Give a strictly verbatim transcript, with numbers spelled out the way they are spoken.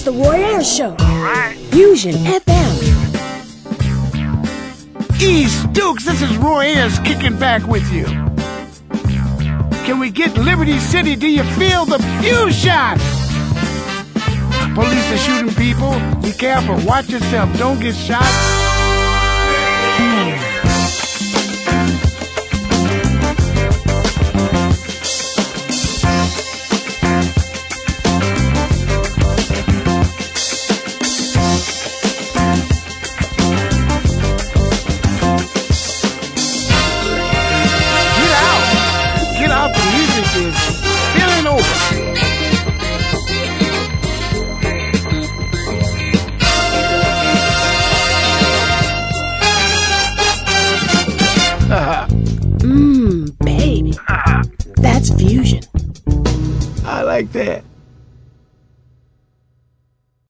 It's the Roy Ayers Show. All right. Fusion F M. East Dukes, this is Roy Ayers kicking back with you. Can we get Liberty City? Do you feel the fusion? Police are shooting people. Be careful. Watch yourself. Don't get shot. Get out. Get out. The music is spilling over. Mmm, baby. That's fusion. I like that.